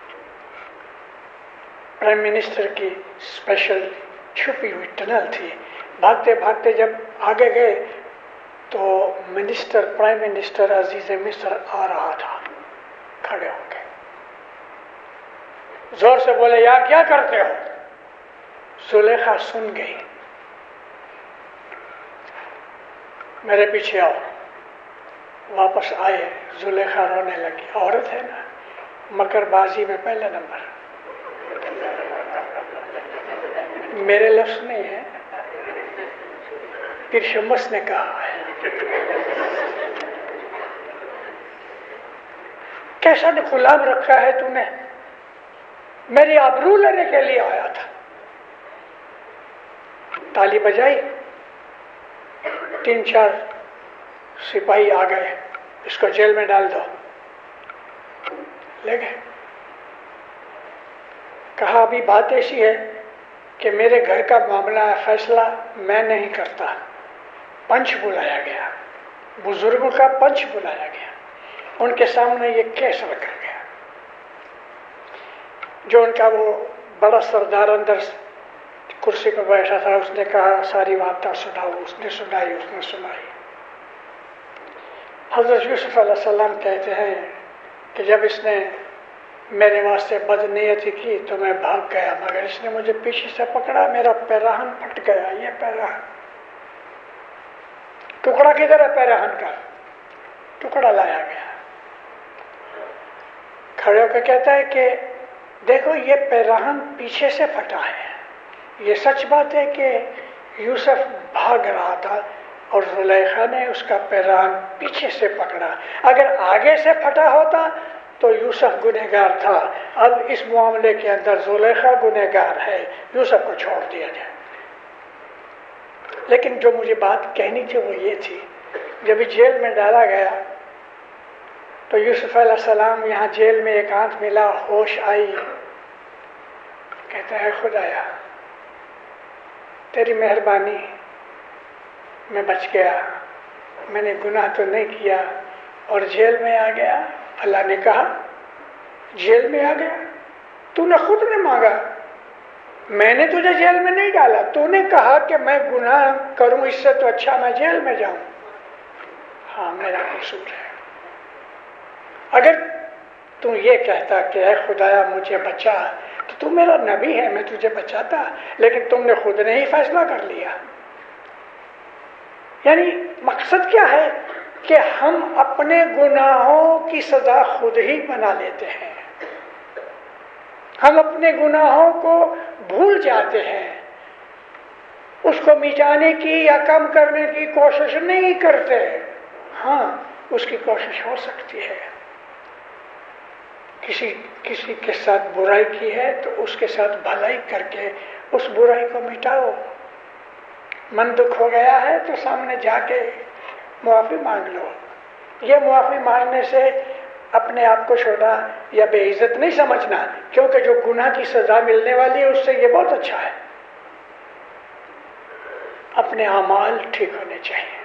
[SPEAKER 1] प्राइम मिनिस्टर की स्पेशल छुपी हुई टनल थी। भागते भागते जब आगे गए तो प्राइम मिनिस्टर अजीज मिस्र आ रहा था, खड़े हो गए, जोर से बोले, यार क्या करते हो? जुलेखा सुन गई, मेरे पीछे आओ। वापस आए, जुलेखा रोने लगी। औरत है ना, मकरबाजी में पहला नंबर। میرے لفظ نہیں ہے، پیر شمس نے کہا ہے۔ کیسا غلام رکھا ہے تو نے، میری آبرو لینے کے لیے آیا تھا۔ تالی بجائی، 3-4 سپاہی آ گئے، اس کو جیل میں ڈال دو، لے گئے۔ کہا ابھی بات ایسی ہے کہ میرے گھر کا معاملہ فیصلہ میں نہیں کرتا، پنچ بلایا گیا، بزرگوں کا پنچ بلایا گیا، ان کے سامنے یہ کیس رکھا گیا۔ جو ان کا وہ بڑا سردار اندر کرسی پہ بیٹھا تھا، اس نے کہا ساری باتیں سناؤ، اس نے سنائی، اس نے سنائی۔ حضرت یوسف علیہ السلام کہتے ہیں کہ جب اس نے میرے واسطے بد نیتی کی تو میں بھاگ گیا، مگر اس نے مجھے پیچھے سے پکڑا، میرا پیراہن پھٹ گیا۔ یہ پیراہن، ٹکڑا کدھر ہے؟ پیراہن کا ٹکڑا لایا گیا۔ کھڑے ہو کے کہتا ہے کہ دیکھو یہ پیراہن پیچھے سے پھٹا ہے۔ یہ سچ بات ہے کہ یوسف بھاگ رہا تھا اور زلیخا نے اس کا پیراہن پیچھے سے پکڑا۔ اگر آگے سے پھٹا ہوتا تو یوسف گنہگار تھا، اب اس معاملے کے اندر زلیخا گنہگار ہے، یوسف کو چھوڑ دیا جائے۔ لیکن جو مجھے بات کہنی تھی وہ یہ تھی، جب جیل میں ڈالا گیا تو یوسف علیہ السلام یہاں جیل میں ایک آنکھ ملا، ہوش آئی، کہتا ہے خدایا تیری مہربانی، میں بچ گیا، میں نے گناہ تو نہیں کیا اور جیل میں آ گیا۔ اللہ نے کہا جیل میں آ گیا، تو نے خود نے مانگا، میں نے تجھے جیل میں نہیں ڈالا، تو نے کہا کہ میں گناہ کروں، اس سے تو اچھا میں جیل میں جاؤں۔ ہاں میرا قصور ہے۔ اگر تو یہ کہتا کہ اے خدایا مجھے بچا تو تو میرا نبی ہے، میں تجھے بچاتا، لیکن تم نے خود نے ہی فیصلہ کر لیا۔ یعنی مقصد کیا ہے کہ ہم اپنے گناہوں کی سزا خود ہی بنا لیتے ہیں، ہم اپنے گناہوں کو بھول جاتے ہیں، اس کو مٹانے کی یا کم کرنے کی کوشش نہیں کرتے۔ ہاں اس کی کوشش ہو سکتی ہے، کسی کے ساتھ برائی کی ہے تو اس کے ساتھ بھلائی کر کے اس برائی کو مٹاؤ۔ من دکھ ہو گیا ہے تو سامنے جا کے معافی مانگ لو۔ یہ معافی مانگنے سے اپنے آپ کو چھوٹا یا بے عزت نہیں سمجھنا، کیونکہ جو گناہ کی سزا ملنے والی ہے اس سے یہ بہت اچھا ہے۔ اپنے اعمال ٹھیک ہونے چاہیے،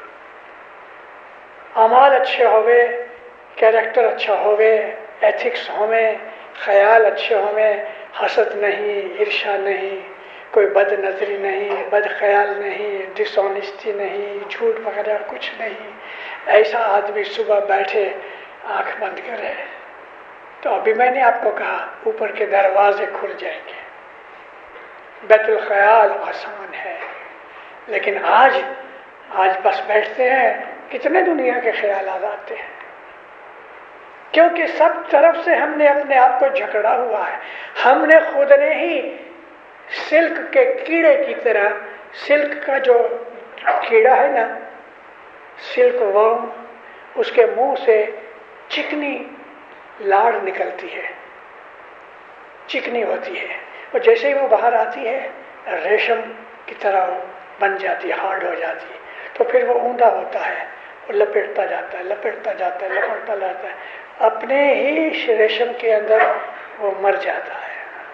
[SPEAKER 1] اعمال اچھے ہوئے، کیریکٹر اچھا ہوئے، ایتھکس ہوئے، خیال اچھے ہوئے، حسد نہیں، عرشا نہیں، کوئی بد نظری نہیں، بد خیال نہیں، ڈس آنیسٹی نہیں، جھوٹ وغیرہ کچھ نہیں۔ ایسا آدمی صبح بیٹھے آنکھ بند کرے تو ابھی میں نے آپ کو کہا اوپر کے دروازے کھل جائیں گے۔ بیت الخیال آسان ہے، لیکن آج بس بیٹھتے ہیں، کتنے دنیا کے خیالات آتے ہیں، کیونکہ سب طرف سے ہم نے اپنے آپ کو جکڑا ہوا ہے۔ ہم نے خود نے ہی سلک کے کیڑے کی طرح، سلک کا جو کیڑا ہے نا، سلک ورم، اس کے منہ سے چکنی لاڑ نکلتی ہے، چکنی ہوتی ہے، اور جیسے ہی وہ باہر آتی ہے ریشم کی طرح بن جاتی ہے، ہارڈ ہو جاتی ہے، تو پھر وہ اوندا ہوتا ہے، وہ لپٹتا جاتا ہے، لپٹتا جاتا ہے، لپٹتا جاتا ہے، اپنے ہی ریشم کے اندر وہ مر جاتا ہے۔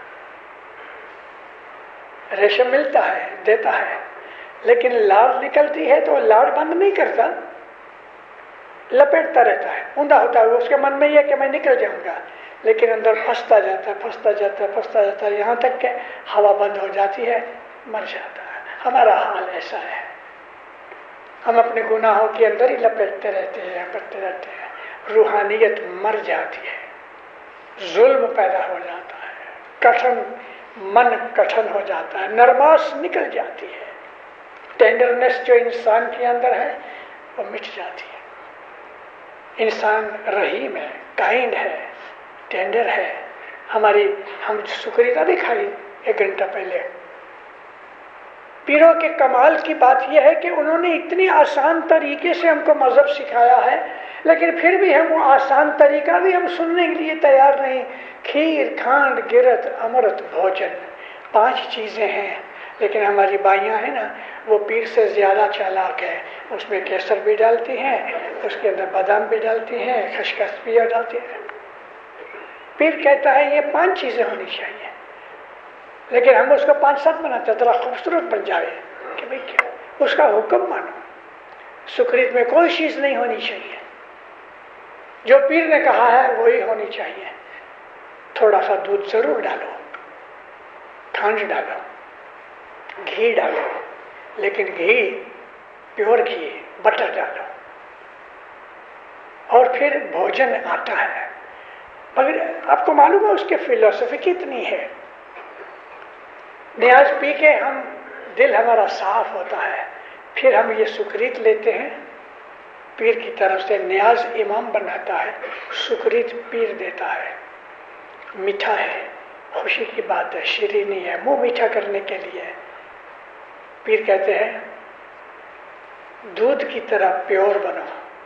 [SPEAKER 1] ریشم ملتا ہے، دیتا ہے، لیکن لاڑ نکلتی ہے تو لاڑ بند نہیں کرتا، لپیٹتا رہتا ہے، اوندا ہوتا ہے، اس کے من میں یہ کہ میں نکل جاؤں گا، لیکن اندر پھنستا جاتا ہے، پھنستا جاتا ہے، پھنستا جاتا ہے، یہاں تک کہ ہوا بند ہو جاتی ہے، مر جاتا ہے۔ ہمارا حال ایسا ہے، ہم اپنے گناہوں کے اندر ہی لپیٹتے رہتے ہیں، کرتے رہتے ہیں، روحانیت مر جاتی ہے، ظلم پیدا ہو جاتا ہے، من کٹھن ہو جاتا ہے، نرماس نکل جاتی ہے، ٹینڈرنیس جو انسان کے اندر ہے وہ مٹ جاتی ہے۔ انسان رحیم ہے، کائنڈ ہے، ٹینڈر ہے۔ ہم شکریہ بھی کھائی 1 گھنٹہ پہلے، پیروں کے کمال کی بات یہ ہے کہ انہوں نے اتنی آسان طریقے سے ہم کو مذہب سکھایا ہے، لیکن پھر بھی ہم وہ آسان طریقہ بھی ہم سننے کے لیے تیار نہیں۔ کھیر، کھانڈ، گرت، امرت، بھوجن، 5 چیزیں ہیں، لیکن ہماری بائیاں ہیں نا، وہ پیر سے زیادہ چالاک ہے۔ اس میں کیسر بھی ڈالتی ہیں، اس کے اندر بادام بھی ڈالتی ہیں، خشخش بھی ڈالتی ہیں۔ پیر کہتا ہے یہ 5 چیزیں ہونی چاہیے، لیکن ہم اس کو 5-7 بناتے ہیں، ذرا خوبصورت بن جائے کہ بھئی کیا اس کا حکم مانو۔ سکریت میں کوئی چیز نہیں ہونی چاہیے، جو پیر نے کہا ہے وہی ہونی چاہیے۔ تھوڑا سا دودھ ضرور ڈالو، کھنڈ ڈالو، گھی ڈالو، لیکن گھی پیور گھی، بٹر ڈالو۔ اور پھر بھوجن آتا ہے، مگر آپ کو معلوم ہے اس کی فلسفی کتنی ہے۔ نیاز پی کے ہم دل ہمارا صاف ہوتا ہے، پھر ہم یہ سکریت لیتے ہیں پیر کی طرف سے۔ نیاز امام بناتا ہے، سکریت پیر دیتا ہے۔ میٹھا ہے، خوشی کی بات ہے، شیرینی ہے، منہ میٹھا کرنے کے لیے۔ پیر کہتے ہیں دودھ کی طرح پیور بنو،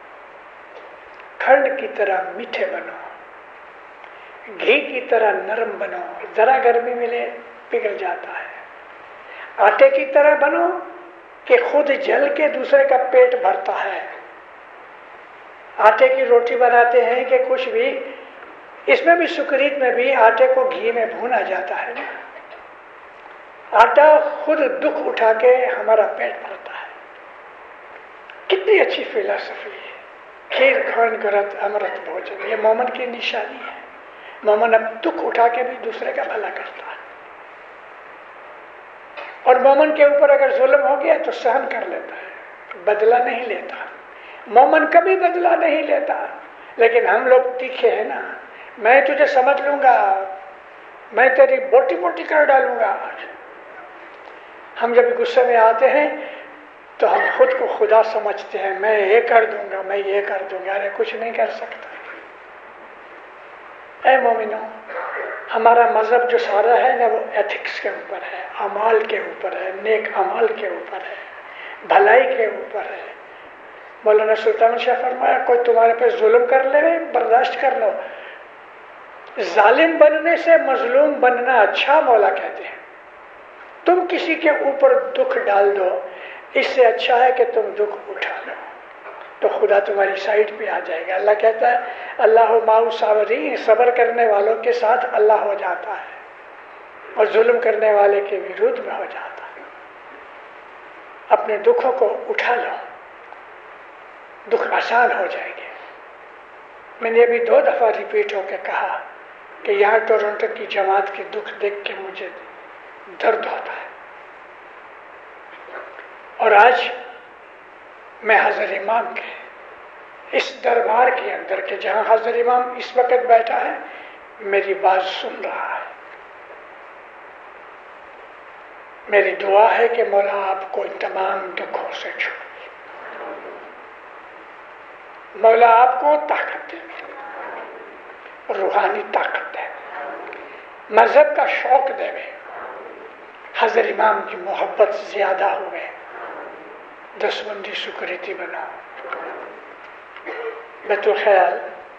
[SPEAKER 1] کھنڈ کی طرح میٹھے بنو، گھی کی طرح نرم بنو، ذرا گرمی ملے پگھل جاتا ہے۔ آٹے کی طرح بنو کہ خود جل کے دوسرے کا پیٹ بھرتا ہے۔ آٹے کی روٹی بناتے ہیں کہ کچھ بھی، اس میں بھی سکریت میں بھی آٹے کو گھی میں بھونا جاتا ہے۔ آٹا خود دکھ اٹھا کے ہمارا پیٹ بھرتا ہے۔ کتنی اچھی فلسفی ہے۔ کھیر، کھانڈ، گرت، امرت، بھوجن، یہ مومن کی نشانی ہے۔ مومن اب دکھ اٹھا کے بھی دوسرے کا بھلا کرتا ہے، اور مومن کے اوپر اگر ظلم ہو گیا تو سہن کر لیتا ہے، بدلہ نہیں لیتا۔ مومن کبھی بدلہ نہیں لیتا، لیکن ہم لوگ تیکھے ہیں نا، میں تجھے سمجھ لوں گا، میں تیری بوٹی بوٹی کر ڈالوں گا۔ ہم جب غصے میں آتے ہیں تو ہم خود کو خدا سمجھتے ہیں، میں یہ کر دوں گا، میں یہ کر دوں گا۔ ارے کچھ نہیں کر سکتا۔ اے مومنو، ہمارا مذہب جو سارا ہے نا، وہ ایتھکس کے اوپر ہے، اعمال کے اوپر ہے، نیک اعمال کے اوپر ہے، بھلائی کے اوپر ہے۔ مولانا سلطان شاہ فرمایا کوئی تمہارے پہ ظلم کر لے برداشت کر لو، ظالم بننے سے مظلوم بننا اچھا، مولا کہتے ہیں۔ تم کسی کے اوپر دکھ ڈال دو، اس سے اچھا ہے کہ تم دکھ اٹھا لو، تو خدا تمہاری سائڈ پہ آ جائے گا۔ اللہ کہتا ہے اللہ مع صابرین، صبر کرنے والوں کے ساتھ اللہ ہو جاتا ہے، اور ظلم کرنے والے کے ورودھ میں ہو جاتا ہے۔ اپنے دکھوں کو اٹھا لو، دکھ آسان ہو جائے گے۔ میں نے ابھی 2 دفعہ ریپیٹ ہو کے کہا کہ یہاں ٹورنٹو کی جماعت کے دکھ دیکھ کے مجھے درد ہوتا ہے، اور آج میں حضرت امام کے اس دربار کے اندر کے جہاں حضرت امام اس وقت بیٹھا ہے، میری بات سن رہا ہے۔ میری دعا ہے کہ مولا آپ کو ان تمام دکھوں سے چھوڑے، مولا آپ کو طاقت دے، روحانی طاقت دے، مذہب کا شوق دے، حضرت امام کی محبت زیادہ ہوئے، دسوندی سکریتی بنا۔ بیت الخیال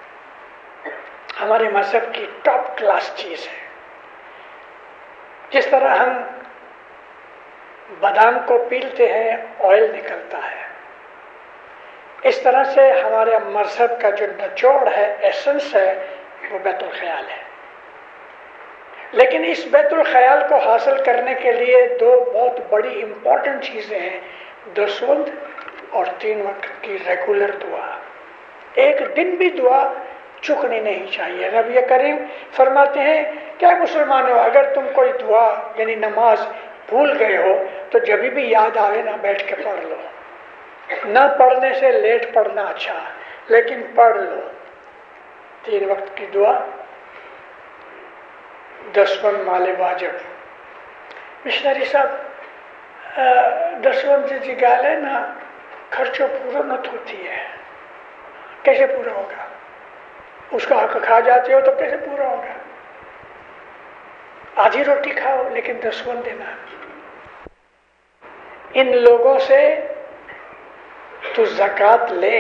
[SPEAKER 1] ہمارے مذہب کی ٹاپ کلاس چیز ہے۔ جس طرح ہم بادام کو پیلتے ہیں آئل نکلتا ہے، اس طرح سے ہمارے مذہب کا جو نچوڑ ہے، ایسنس ہے، وہ بیت الخیال ہے۔ لیکن اس بیت الخیال کو حاصل کرنے کے لیے 2 بہت بڑی امپورٹنٹ چیزیں ہیں، دسوند اور 3 وقت کی ریگولر دعا۔ ایک دن بھی دعا چکنی نہیں چاہیے۔ نبی کریم فرماتے ہیں کیا مسلمانوں، اگر تم کوئی دعا یعنی نماز بھول گئے ہو تو جب بھی یاد آئے نہ بیٹھ کے پڑھ لو۔ نہ پڑھنے سے لیٹ پڑھنا اچھا، لیکن پڑھ لو۔ 3 وقت کی دعا، 10 مال واجب۔ مشنری صاحب 10 جی گالے نا خرچوں پورا نت ہوتی ہے، کیسے پورا ہوگا؟ اس کا حق کھا جاتے ہو تو کیسے پورا ہوگا؟ آدھی روٹی کھاؤ لیکن 10 دینا۔ ان لوگوں سے تو زکوٰۃ لے،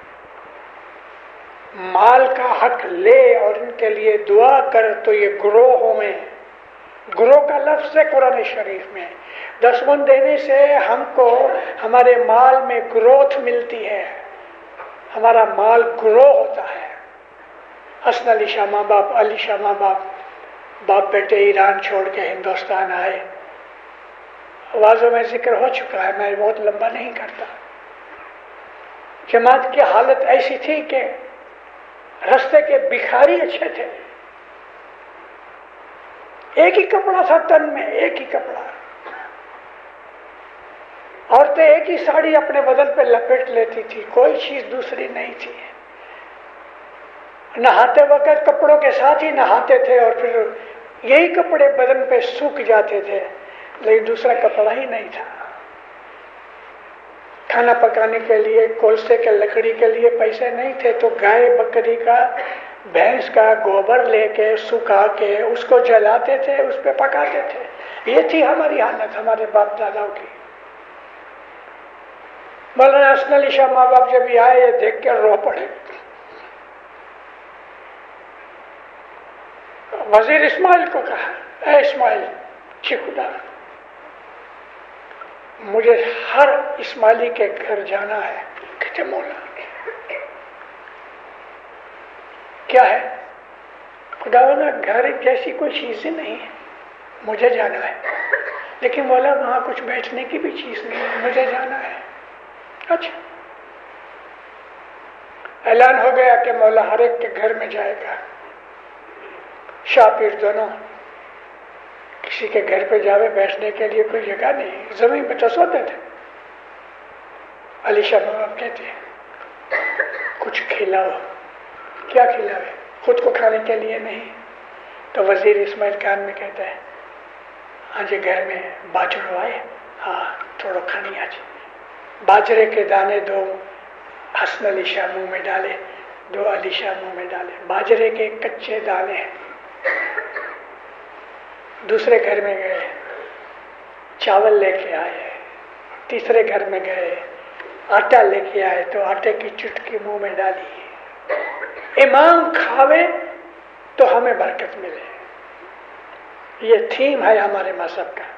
[SPEAKER 1] مال کا حق لے اور ان کے لیے دعا کر، تو یہ گروہوں میں، گروہ کا لفظ ہے قرآن شریف میں، دسمن دینے سے ہم کو ہمارے مال میں گروتھ ملتی ہے، ہمارا مال گروہ ہوتا ہے۔ حسن علی شاہ ماں باپ، علی شاہ ماں باپ بیٹے ایران چھوڑ کے ہندوستان آئے، آوازوں میں ذکر ہو چکا ہے، میں بہت لمبا نہیں کرتا۔ جماعت کی حالت ایسی تھی کہ رستے کے بھکاری اچھے تھے، ایک ہی کپڑا تھا تن میں، ایک ہی کپڑا، عورتیں ایک ہی ساڑی اپنے بدن پہ لپیٹ لیتی تھی، کوئی چیز دوسری نہیں تھی، نہاتے وقت کپڑوں کے ساتھ ہی نہاتے تھے اور پھر یہی کپڑے بدن پہ سوکھ جاتے تھے، لیکن دوسرا کپڑا ہی نہیں تھا۔ کھانا پکانے کے لیے کولسے کے لکڑی کے لیے پیسے نہیں تھے، تو گائے بکری کا بھینس کا گوبر لے کے سکھا کے اس کو جلاتے تھے، اس پہ پکاتے تھے۔ یہ تھی ہماری حالت، ہمارے باپ داداؤں کی۔ مولانا حسن علی شاہ ماں باپ جب یہ آئے، یہ دیکھ کے رو پڑے۔ وزیر اسماعیل کو کہا، اے اسماعیل خدا، مجھے ہر اسماعیلی کے گھر جانا ہے۔ کہتے مولا کیا ہے؟ خدا نا گھر جیسی کوئی چیز ہی نہیں ہے، مجھے جانا ہے، لیکن مولا وہاں کچھ بیٹھنے کی بھی چیز نہیں ہے، مجھے جانا ہے۔ اچھا، اعلان ہو گیا کہ مولا ہر ایک کے گھر میں جائے گا۔ شاہ پیر دونوں کسی کے گھر پہ جاوے، بیٹھنے کے لیے کوئی جگہ نہیں، زمین پہ تو سوتے تھے۔ علی شاہ باپ کہتے ہیں کچھ کھلاؤ۔ کیا کھلاوے؟ خود کو کھانے کے لیے نہیں۔ تو وزیر اسماعیل کان میں کہتا ہے، آج گھر میں باجرو آئے، ہاں تھوڑا کھانی آج۔ باجرے کے دانے دو حسن علی شاہ منہ میں ڈالے، دو علی شاہ منہ میں ڈالے۔ باجرے کے کچے دانے۔ دوسرے گھر میں گئے، چاول لے کے آئے۔ تیسرے گھر میں گئے، آٹا لے کے آئے تو آٹے کی چٹکی منہ میں ڈالی۔ امام کھاوے تو ہمیں برکت ملے، یہ تھیم ہے ہمارے مذہب کا۔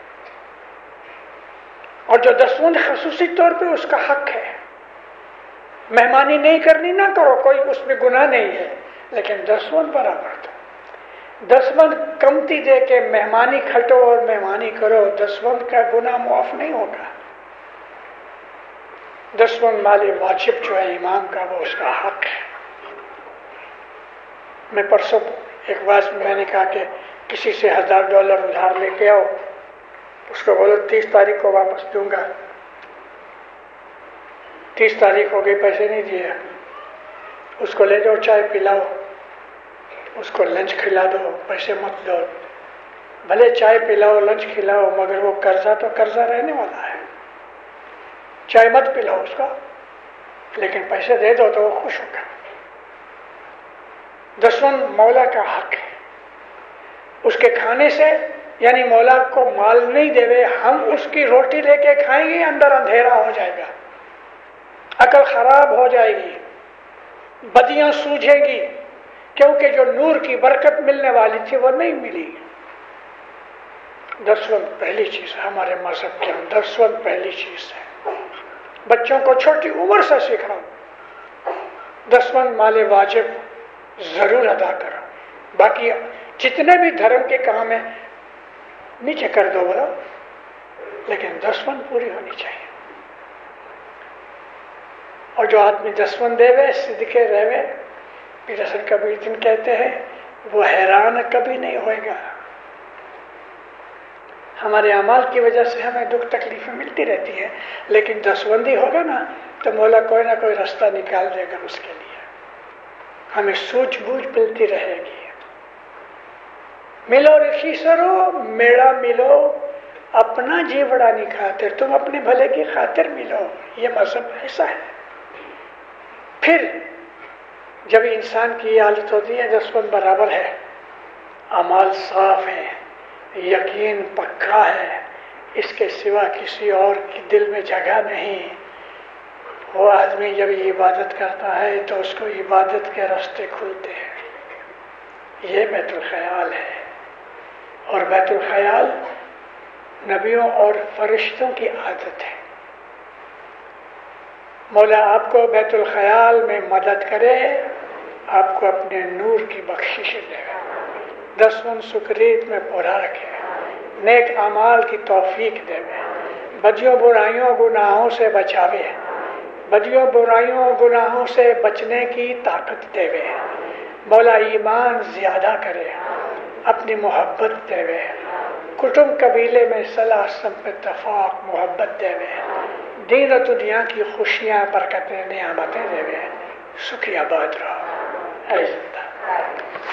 [SPEAKER 1] اور جو دسوند خصوصی طور پہ اس کا حق ہے، مہمانی نہیں کرنی نہ کرو، کوئی اس میں گناہ نہیں ہے، لیکن دسوند برابر دو۔ دسوند کمتی دے کے مہمانی کھٹو اور مہمانی کرو، دسوند کا گناہ معاف نہیں ہوگا۔ دسوند مال واجب جو ہے امام کا، وہ اس کا حق ہے۔ میں پرسوں ایک واعظ میں نے کہا کہ کسی سے $1000 ادھار لے کے آؤ، اس کو بولو 30 تاریخ کو واپس دوں گا۔ 30 تاریخ ہو گئی، پیسے نہیں دیے، اس کو لے جاؤ، چائے پلاؤ، اس کو لنچ کھلا دو، پیسے مت دو۔ بھلے چائے پلاؤ، لنچ کھلاؤ، مگر وہ قرضہ تو قرضہ رہنے والا ہے۔ چائے مت پلاؤ اس کو، لیکن پیسے دے دو تو وہ خوش ہوگا۔ دسوند مولا کا حق ہے، اس کے کھانے سے یعنی مولا کو مال نہیں دے، ہم اس کی روٹی لے کے کھائیں گے، اندر اندھیرا ہو جائے گا، عقل خراب ہو جائے گی، بدیاں سوجھیں گی، کیونکہ جو نور کی برکت ملنے والی تھی وہ نہیں ملی۔ دسوند پہلی چیز ہے ہمارے مذہب کے اندر، دسوند پہلی چیز ہے۔ بچوں کو چھوٹی عمر سے سکھاؤ، دسوند مال واجب ضرور ادا کرو۔ باقی جتنے بھی دھرم کے کام ہیں نیچے کر دو برو، لیکن دسوند پوری ہونی چاہیے۔ اور جو آدمی دسوند دے وے، صدقے رہے، پیر حسن کبیر دن کہتے ہیں وہ حیران کبھی نہیں ہوئے گا۔ ہمارے اعمال کی وجہ سے ہمیں دکھ تکلیفیں ملتی رہتی ہیں، لیکن دسوندی ہوگا نا تو مولا کوئی نہ کوئی راستہ نکال دے گا اس کے لیے، ہمیں سوچ بوجھ ملتی رہے گی۔ ملو رکھی سرو میڑا ملو، اپنا جیوڑا نہیں خاطر، تم اپنے بھلے کی خاطر ملو، یہ مذہب ایسا ہے۔ پھر جب انسان کی یہ حالت ہوتی ہے، دسوند برابر ہے، اعمال صاف ہیں، یقین پکا ہے، اس کے سوا کسی اور کی دل میں جگہ نہیں. وہ آدمی جب عبادت کرتا ہے تو اس کو عبادت کے راستے کھلتے ہیں. یہ بیت الخیال ہے. اور بیت الخیال نبیوں اور فرشتوں کی عادت ہے. مولا آپ کو بیت الخیال میں مدد کرے، آپ کو اپنے نور کی بخشش دے، 10 سکریت میں پورا رکھے، نیک اعمال کی توفیق دے، بدیوں برائیوں گناہوں سے بچاوے، بدیوں برائیوں گناہوں سے بچنے کی طاقت دے. مولا ایمان زیادہ کرے، اپنی محبت دے، کٹم قبیلے میں صلاح سب اتفاق محبت دے، دین و دنیا کی خوشیاں برکتیں نعمتیں دے. شکریہ. آباد رہو.